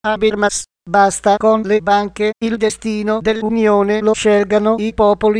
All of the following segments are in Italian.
Habermas, basta con le banche, il destino dell'Unione lo scelgano i popoli.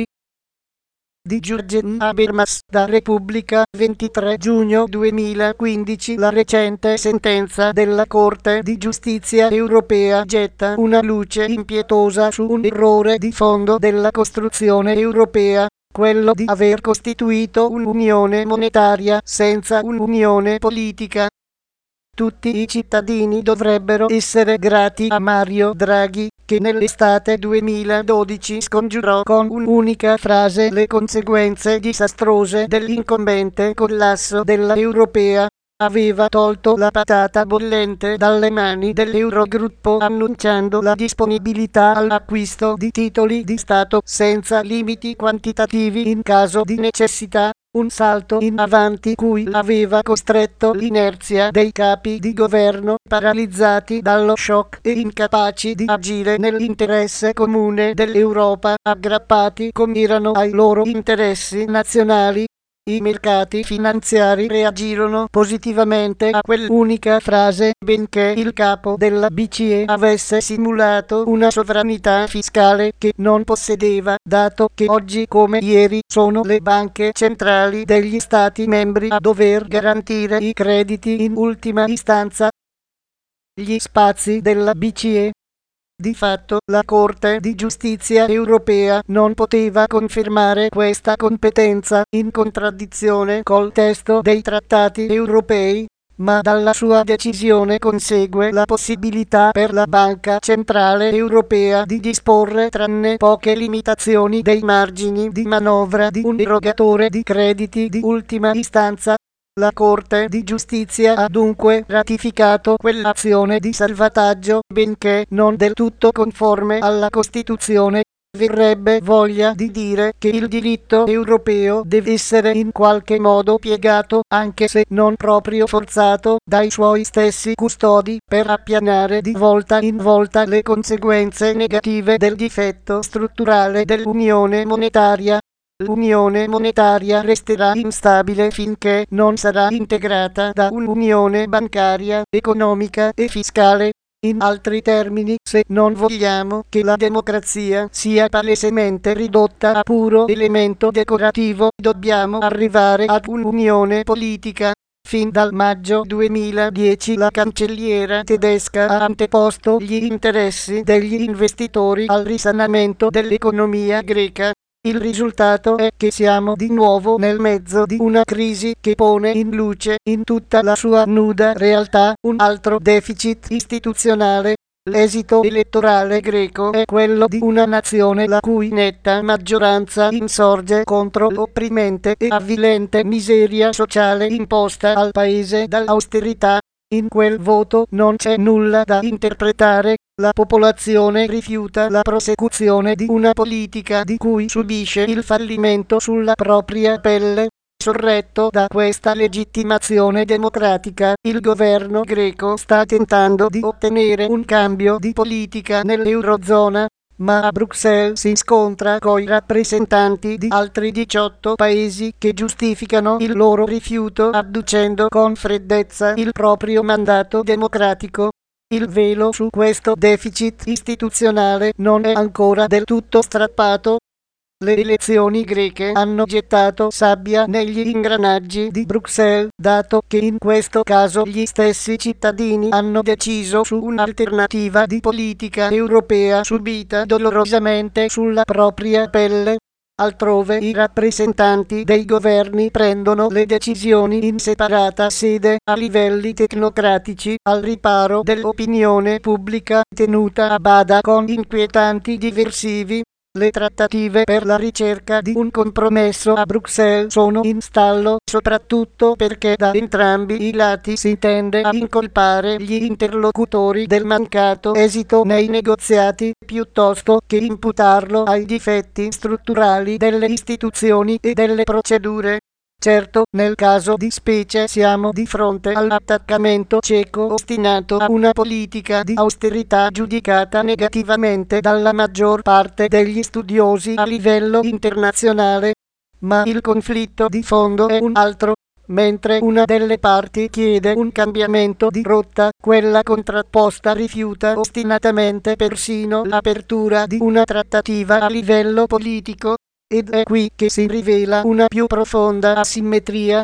Di Jürgen Habermas, da Repubblica, 23 giugno 2015. La recente sentenza della Corte di Giustizia europea getta una luce impietosa su un errore di fondo della costruzione europea, quello di aver costituito un'unione monetaria senza un'unione politica. Tutti i cittadini dovrebbero essere grati a Mario Draghi, che nell'estate 2012 scongiurò con un'unica frase le conseguenze disastrose dell'incombente collasso della europea. Aveva tolto la patata bollente dalle mani dell'Eurogruppo annunciando la disponibilità all'acquisto di titoli di Stato senza limiti quantitativi in caso di necessità. Un salto in avanti cui aveva costretto l'inerzia dei capi di governo paralizzati dallo shock e incapaci di agire nell'interesse comune dell'Europa, aggrappati com'erano ai loro interessi nazionali. I mercati finanziari reagirono positivamente a quell'unica frase, benché il capo della BCE avesse simulato una sovranità fiscale che non possedeva, dato che oggi come ieri sono le banche centrali degli Stati membri a dover garantire i crediti in ultima istanza. Gli spazi della BCE. Di fatto, la Corte di Giustizia europea non poteva confermare questa competenza, in contraddizione col testo dei trattati europei, ma dalla sua decisione consegue la possibilità per la Banca Centrale Europea di disporre, tranne poche limitazioni, dei margini di manovra di un erogatore di crediti di ultima istanza. La Corte di Giustizia ha dunque ratificato quell'azione di salvataggio, benché non del tutto conforme alla Costituzione. Verrebbe voglia di dire che il diritto europeo deve essere in qualche modo piegato, anche se non proprio forzato, dai suoi stessi custodi, per appianare di volta in volta le conseguenze negative del difetto strutturale dell'unione monetaria. L'unione monetaria resterà instabile finché non sarà integrata da un'unione bancaria, economica e fiscale. In altri termini, se non vogliamo che la democrazia sia palesemente ridotta a puro elemento decorativo, dobbiamo arrivare ad un'unione politica. Fin dal maggio 2010 la cancelliera tedesca ha anteposto gli interessi degli investitori al risanamento dell'economia greca. Il risultato è che siamo di nuovo nel mezzo di una crisi che pone in luce, in tutta la sua nuda realtà, un altro deficit istituzionale. L'esito elettorale greco è quello di una nazione la cui netta maggioranza insorge contro l'opprimente e avvilente miseria sociale imposta al paese dall'austerità. In quel voto non c'è nulla da interpretare. La popolazione rifiuta la prosecuzione di una politica di cui subisce il fallimento sulla propria pelle. Sorretto da questa legittimazione democratica, il governo greco sta tentando di ottenere un cambio di politica nell'Eurozona, ma a Bruxelles si scontra coi rappresentanti di altri 18 paesi che giustificano il loro rifiuto adducendo con freddezza il proprio mandato democratico. Il velo su questo deficit istituzionale non è ancora del tutto strappato. Le elezioni greche hanno gettato sabbia negli ingranaggi di Bruxelles, dato che in questo caso gli stessi cittadini hanno deciso su un'alternativa di politica europea subita dolorosamente sulla propria pelle. Altrove i rappresentanti dei governi prendono le decisioni in separata sede, a livelli tecnocratici, al riparo dell'opinione pubblica tenuta a bada con inquietanti diversivi. Le trattative per la ricerca di un compromesso a Bruxelles sono in stallo, soprattutto perché da entrambi i lati si tende a incolpare gli interlocutori del mancato esito nei negoziati, piuttosto che imputarlo ai difetti strutturali delle istituzioni e delle procedure. Certo, nel caso di specie siamo di fronte all'attaccamento cieco ostinato a una politica di austerità giudicata negativamente dalla maggior parte degli studiosi a livello internazionale. Ma il conflitto di fondo è un altro. Mentre una delle parti chiede un cambiamento di rotta, quella contrapposta rifiuta ostinatamente persino l'apertura di una trattativa a livello politico, ed è qui che si rivela una più profonda asimmetria.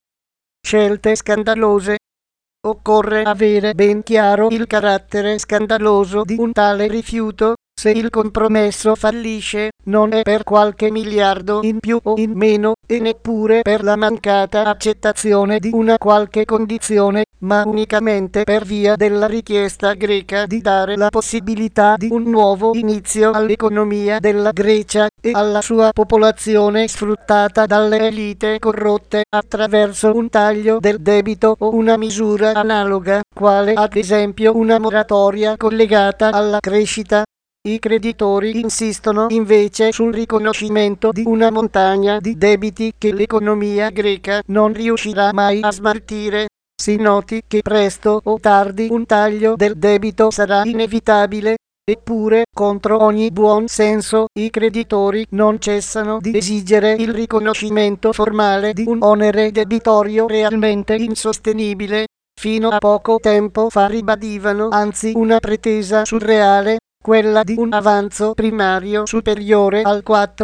Scelte scandalose. Occorre avere ben chiaro il carattere scandaloso di un tale rifiuto. Se il compromesso fallisce, non è per qualche miliardo in più o in meno, e neppure per la mancata accettazione di una qualche condizione, ma unicamente per via della richiesta greca di dare la possibilità di un nuovo inizio all'economia della Grecia e alla sua popolazione sfruttata dalle elite corrotte attraverso un taglio del debito o una misura analoga, quale ad esempio una moratoria collegata alla crescita. I creditori insistono invece sul riconoscimento di una montagna di debiti che l'economia greca non riuscirà mai a smaltire. Si noti che presto o tardi un taglio del debito sarà inevitabile, eppure, contro ogni buon senso, i creditori non cessano di esigere il riconoscimento formale di un onere debitorio realmente insostenibile. Fino a poco tempo fa ribadivano anzi una pretesa surreale, quella di un avanzo primario superiore al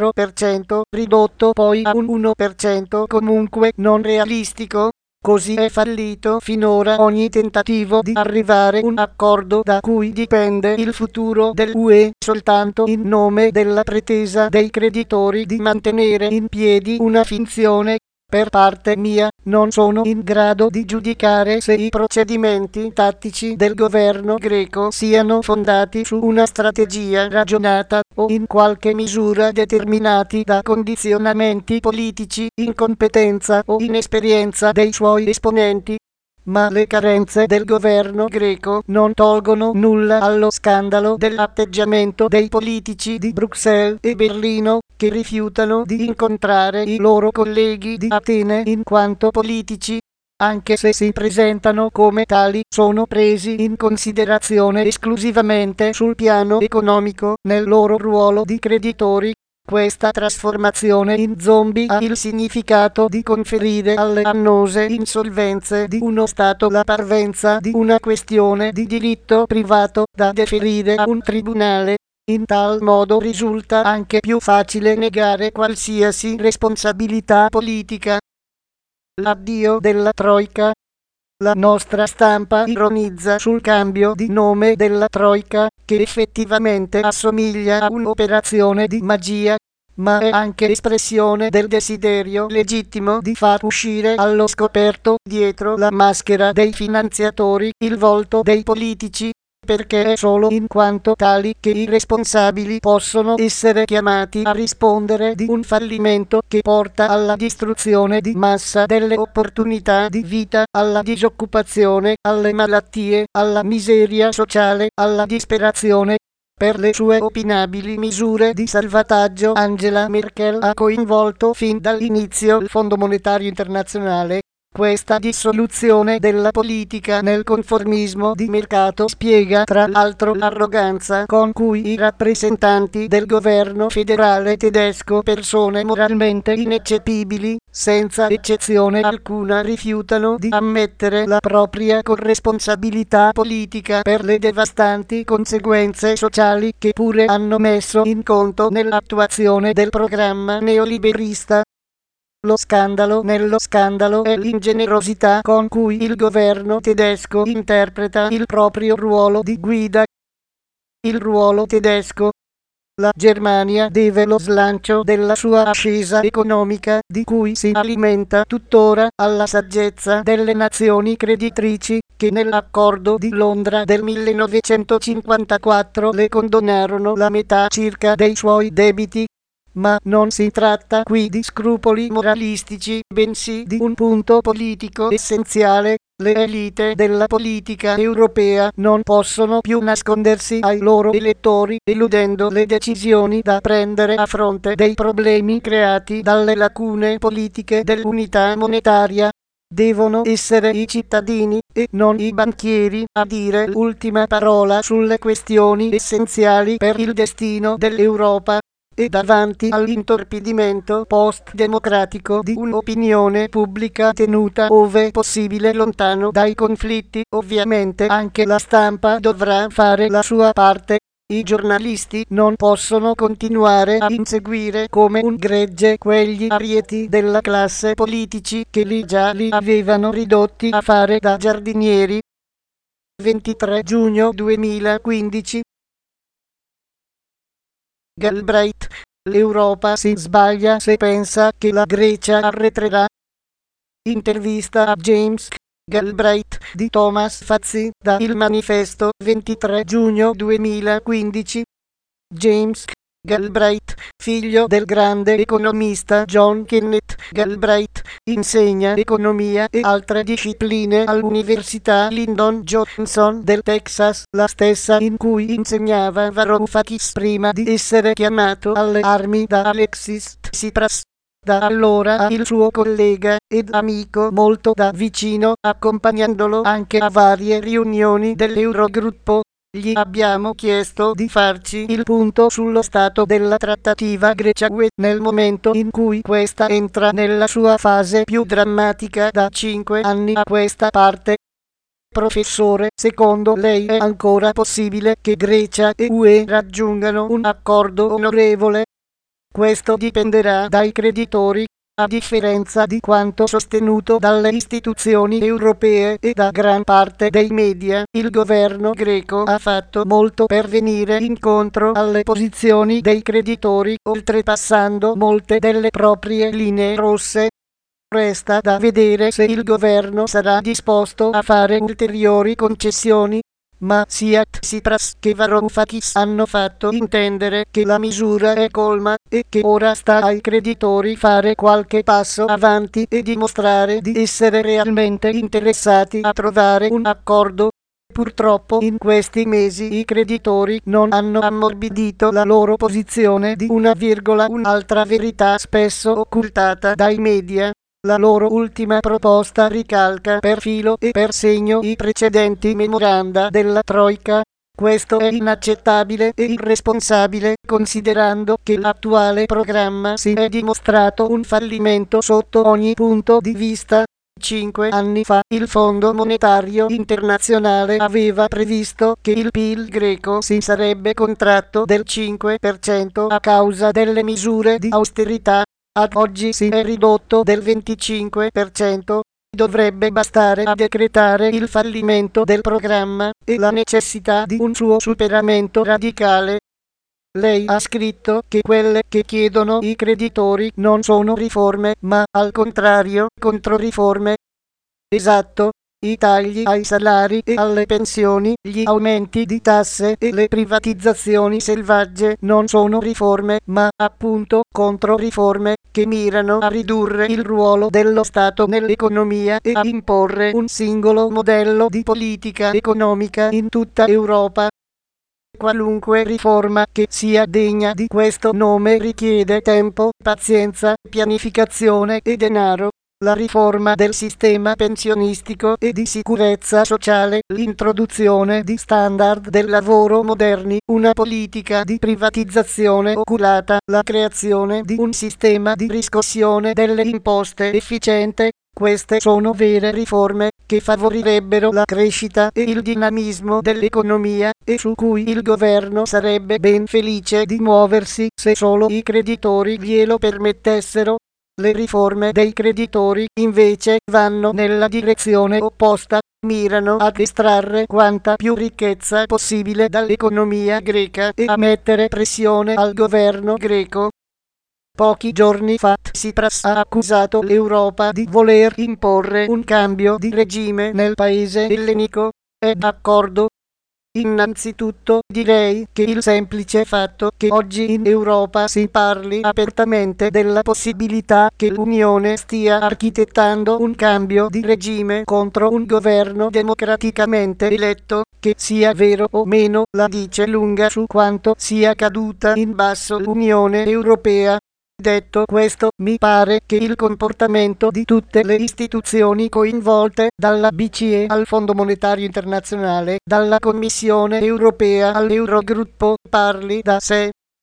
4%, ridotto poi a un 1% comunque non realistico. Così è fallito finora ogni tentativo di arrivare a un accordo da cui dipende il futuro dell'UE, soltanto in nome della pretesa dei creditori di mantenere in piedi una finzione. Per parte mia, non sono in grado di giudicare se i procedimenti tattici del governo greco siano fondati su una strategia ragionata o in qualche misura determinati da condizionamenti politici, incompetenza o inesperienza dei suoi esponenti. Ma le carenze del governo greco non tolgono nulla allo scandalo dell'atteggiamento dei politici di Bruxelles e Berlino, che rifiutano di incontrare i loro colleghi di Atene in quanto politici. Anche se si presentano come tali, sono presi in considerazione esclusivamente sul piano economico nel loro ruolo di creditori. Questa trasformazione in zombie ha il significato di conferire alle annose insolvenze di uno Stato la parvenza di una questione di diritto privato da deferire a un tribunale. In tal modo risulta anche più facile negare qualsiasi responsabilità politica. L'addio della Troika. La nostra stampa ironizza sul cambio di nome della Troika, che effettivamente assomiglia a un'operazione di magia, ma è anche espressione del desiderio legittimo di far uscire allo scoperto, dietro la maschera dei finanziatori, il volto dei politici, perché è solo in quanto tali che i responsabili possono essere chiamati a rispondere di un fallimento che porta alla distruzione di massa delle opportunità di vita, alla disoccupazione, alle malattie, alla miseria sociale, alla disperazione. Per le sue opinabili misure di salvataggio Angela Merkel ha coinvolto fin dall'inizio il Fondo Monetario Internazionale. Questa dissoluzione della politica nel conformismo di mercato spiega tra l'altro l'arroganza con cui i rappresentanti del governo federale tedesco, persone moralmente ineccepibili, senza eccezione alcuna, rifiutano di ammettere la propria corresponsabilità politica per le devastanti conseguenze sociali che pure hanno messo in conto nell'attuazione del programma neoliberista. Lo scandalo nello scandalo è l'ingenerosità con cui il governo tedesco interpreta il proprio ruolo di guida. Il ruolo tedesco. La Germania deve lo slancio della sua ascesa economica, di cui si alimenta tuttora, alla saggezza delle nazioni creditrici, che nell'accordo di Londra del 1954 le condonarono la metà circa dei suoi debiti. Ma non si tratta qui di scrupoli moralistici, bensì di un punto politico essenziale. Le elite della politica europea non possono più nascondersi ai loro elettori, eludendo le decisioni da prendere a fronte dei problemi creati dalle lacune politiche dell'unità monetaria. Devono essere i cittadini, e non i banchieri, a dire l'ultima parola sulle questioni essenziali per il destino dell'Europa. e davanti all'intorpidimento post-democratico di un'opinione pubblica tenuta ove possibile lontano dai conflitti, ovviamente anche la stampa dovrà fare la sua parte. I giornalisti non possono continuare a inseguire come un gregge quegli arieti della classe politici che li avevano ridotti a fare da giardinieri. 23 giugno 2015. Galbraith: l'Europa si sbaglia se pensa che la Grecia arretrerà. Intervista a James Galbraith di Thomas Fazzi da Il Manifesto, 23 giugno 2015. James Galbraith, figlio del grande economista John Kenneth Galbraith, insegna economia e altre discipline all'Università Lyndon Johnson del Texas, la stessa in cui insegnava Varoufakis prima di essere chiamato alle armi da Alexis Tsipras. Da allora ha il suo collega ed amico molto da vicino, accompagnandolo anche a varie riunioni dell'Eurogruppo. Gli abbiamo chiesto di farci il punto sullo stato della trattativa Grecia-UE nel momento in cui questa entra nella sua fase più drammatica da 5 anni a questa parte. Professore, secondo lei è ancora possibile che Grecia e UE raggiungano un accordo onorevole? Questo dipenderà dai creditori. A differenza di quanto sostenuto dalle istituzioni europee e da gran parte dei media, il governo greco ha fatto molto per venire incontro alle posizioni dei creditori, oltrepassando molte delle proprie linee rosse. Resta da vedere se il governo sarà disposto a fare ulteriori concessioni, ma sia Tsipras che Varoufakis hanno fatto intendere che la misura è colma e che ora sta ai creditori fare qualche passo avanti e dimostrare di essere realmente interessati a trovare un accordo. Purtroppo in questi mesi i creditori non hanno ammorbidito la loro posizione di un'altra verità spesso occultata dai media. La loro ultima proposta ricalca per filo e per segno i precedenti memoranda della Troika. Questo è inaccettabile e irresponsabile, considerando che l'attuale programma si è dimostrato un fallimento sotto ogni punto di vista. 5 anni fa il Fondo Monetario Internazionale aveva previsto che il PIL greco si sarebbe contratto del 5% a causa delle misure di austerità. Ad oggi si è ridotto del 25%. Dovrebbe bastare a decretare il fallimento del programma e la necessità di un suo superamento radicale. Lei ha scritto che quelle che chiedono i creditori non sono riforme, ma al contrario, controriforme. Esatto. I tagli ai salari e alle pensioni, gli aumenti di tasse e le privatizzazioni selvagge non sono riforme, ma appunto controriforme, che mirano a ridurre il ruolo dello Stato nell'economia e a imporre un singolo modello di politica economica in tutta Europa. Qualunque riforma che sia degna di questo nome richiede tempo, pazienza, pianificazione e denaro. La riforma del sistema pensionistico e di sicurezza sociale, l'introduzione di standard del lavoro moderni, una politica di privatizzazione oculata, la creazione di un sistema di riscossione delle imposte efficiente. Queste sono vere riforme che favorirebbero la crescita e il dinamismo dell'economia e su cui il governo sarebbe ben felice di muoversi se solo i creditori glielo permettessero. Le riforme dei creditori, invece, vanno nella direzione opposta, mirano ad estrarre quanta più ricchezza possibile dall'economia greca e a mettere pressione al governo greco. Pochi giorni fa Tsipras ha accusato l'Europa di voler imporre un cambio di regime nel paese ellenico. È d'accordo? Innanzitutto direi che il semplice fatto che oggi in Europa si parli apertamente della possibilità che l'Unione stia architettando un cambio di regime contro un governo democraticamente eletto, che sia vero o meno, la dice lunga su quanto sia caduta in basso l'Unione Europea. Detto questo, mi pare che il comportamento di tutte le istituzioni coinvolte, dalla BCE al Fondo Monetario Internazionale, dalla Commissione Europea all'Eurogruppo, parli da sé.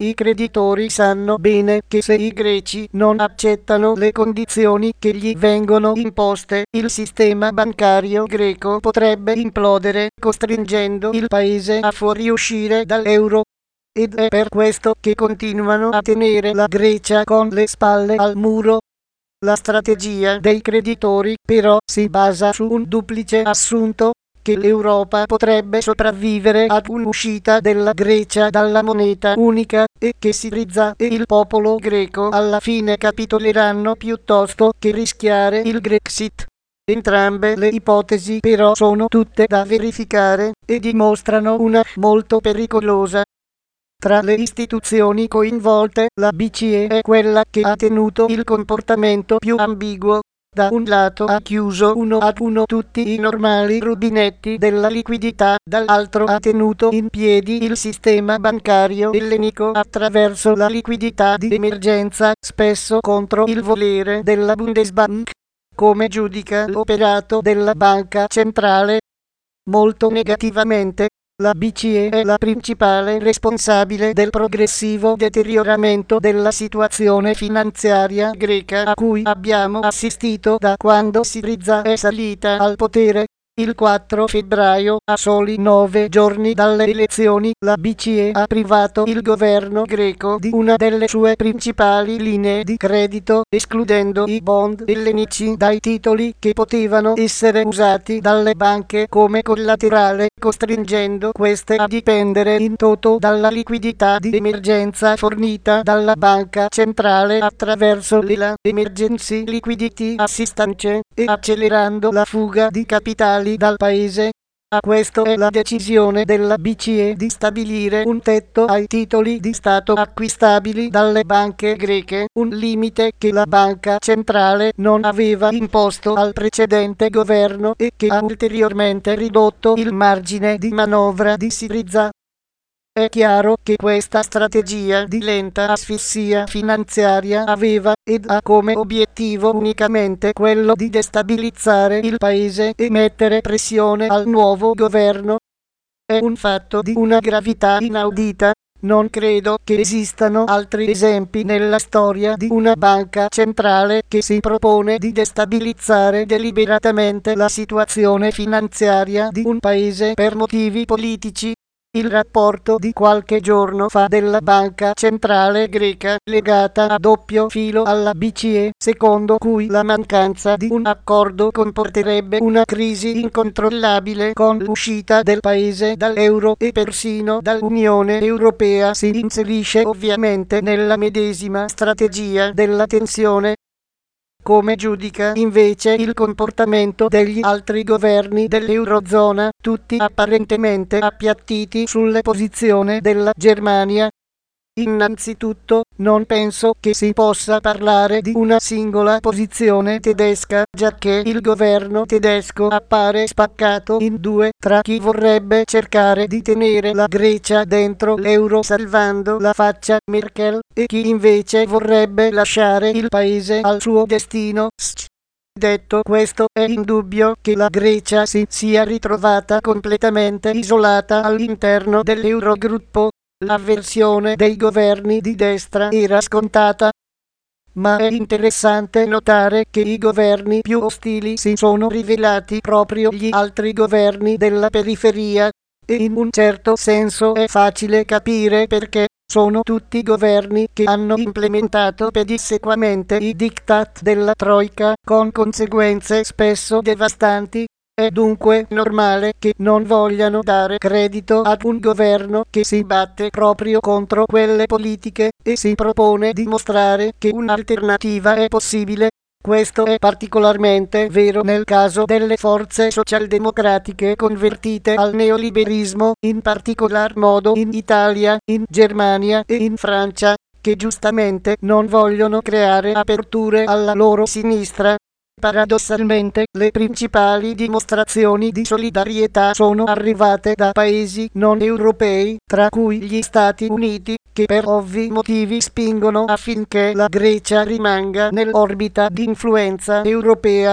I creditori sanno bene che se i greci non accettano le condizioni che gli vengono imposte, il sistema bancario greco potrebbe implodere, costringendo il paese a fuoriuscire dall'euro. Ed è per questo che continuano a tenere la Grecia con le spalle al muro. La strategia dei creditori, però, si basa su un duplice assunto: che l'Europa potrebbe sopravvivere ad un'uscita della Grecia dalla moneta unica, e che Syriza e il popolo greco alla fine capitoleranno piuttosto che rischiare il Grexit. Entrambe le ipotesi però sono tutte da verificare e dimostrano una molto pericolosa. Tra le istituzioni coinvolte, la BCE è quella che ha tenuto il comportamento più ambiguo. Da un lato ha chiuso uno ad uno tutti i normali rubinetti della liquidità, dall'altro ha tenuto in piedi il sistema bancario ellenico attraverso la liquidità di emergenza, spesso contro il volere della Bundesbank. Come giudica l'operato della banca centrale? Molto negativamente. La BCE è la principale responsabile del progressivo deterioramento della situazione finanziaria greca a cui abbiamo assistito da quando Syriza è salita al potere. Il 4 febbraio, a soli 9 giorni dalle elezioni, la BCE ha privato il governo greco di una delle sue principali linee di credito, escludendo i bond ellenici dai titoli che potevano essere usati dalle banche come collaterale, costringendo queste a dipendere in toto dalla liquidità di emergenza fornita dalla banca centrale attraverso l'ELA, Emergency Liquidity Assistance, e accelerando la fuga di capitali dal paese. A questo è la decisione della BCE di stabilire un tetto ai titoli di Stato acquistabili dalle banche greche, un limite che la banca centrale non aveva imposto al precedente governo e che ha ulteriormente ridotto il margine di manovra di Syriza. È chiaro che questa strategia di lenta asfissia finanziaria aveva ed ha come obiettivo unicamente quello di destabilizzare il paese e mettere pressione al nuovo governo. È un fatto di una gravità inaudita. Non credo che esistano altri esempi nella storia di una banca centrale che si propone di destabilizzare deliberatamente la situazione finanziaria di un paese per motivi politici. Il rapporto di qualche giorno fa della banca centrale greca, legata a doppio filo alla BCE, secondo cui la mancanza di un accordo comporterebbe una crisi incontrollabile con l'uscita del paese dall'euro e persino dall'Unione Europea, si inserisce ovviamente nella medesima strategia della tensione. Come giudica invece il comportamento degli altri governi dell'Eurozona, tutti apparentemente appiattiti sulle posizioni della Germania? Innanzitutto, non penso che si possa parlare di una singola posizione tedesca, giacché il governo tedesco appare spaccato in due tra chi vorrebbe cercare di tenere la Grecia dentro l'euro salvando la faccia Merkel e chi invece vorrebbe lasciare il paese al suo destino. Detto questo, è indubbio che la Grecia si sia ritrovata completamente isolata all'interno dell'Eurogruppo. L'avversione dei governi di destra era scontata, ma è interessante notare che i governi più ostili si sono rivelati proprio gli altri governi della periferia, e in un certo senso è facile capire perché. Sono tutti governi che hanno implementato pedissequamente i diktat della Troika, con conseguenze spesso devastanti. È dunque normale che non vogliano dare credito ad un governo che si batte proprio contro quelle politiche e si propone di mostrare che un'alternativa è possibile. Questo è particolarmente vero nel caso delle forze socialdemocratiche convertite al neoliberismo, in particolar modo in Italia, in Germania e in Francia, che giustamente non vogliono creare aperture alla loro sinistra. Paradossalmente, le principali dimostrazioni di solidarietà sono arrivate da paesi non europei, tra cui gli Stati Uniti, che per ovvi motivi spingono affinché la Grecia rimanga nell'orbita di influenza europea.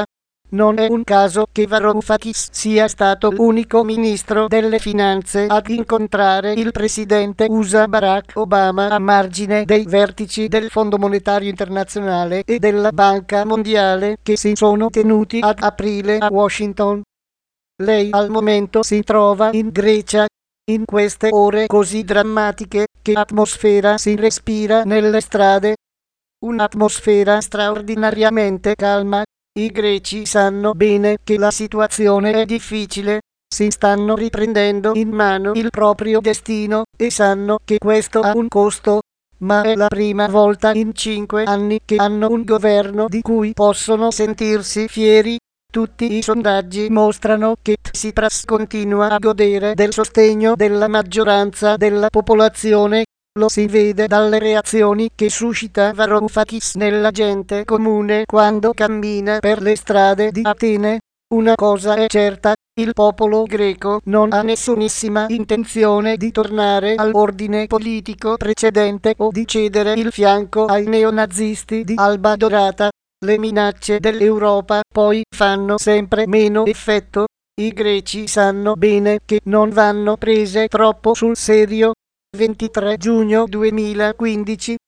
Non è un caso che Varoufakis sia stato l'unico ministro delle finanze ad incontrare il presidente USA Barack Obama a margine dei vertici del Fondo Monetario Internazionale e della Banca Mondiale che si sono tenuti ad aprile a Washington. Lei al momento si trova in Grecia. In queste ore così drammatiche, che atmosfera si respira nelle strade? Un'atmosfera straordinariamente calma. I greci sanno bene che la situazione è difficile, si stanno riprendendo in mano il proprio destino e sanno che questo ha un costo, ma è la prima volta in 5 anni che hanno un governo di cui possono sentirsi fieri. Tutti i sondaggi mostrano che Tsipras continua a godere del sostegno della maggioranza della popolazione. Lo si vede dalle reazioni che suscita Varoufakis nella gente comune quando cammina per le strade di Atene. Una cosa è certa, il popolo greco non ha nessunissima intenzione di tornare all'ordine politico precedente o di cedere il fianco ai neonazisti di Alba Dorata. Le minacce dell'Europa poi fanno sempre meno effetto. I greci sanno bene che non vanno prese troppo sul serio. 23 giugno 2015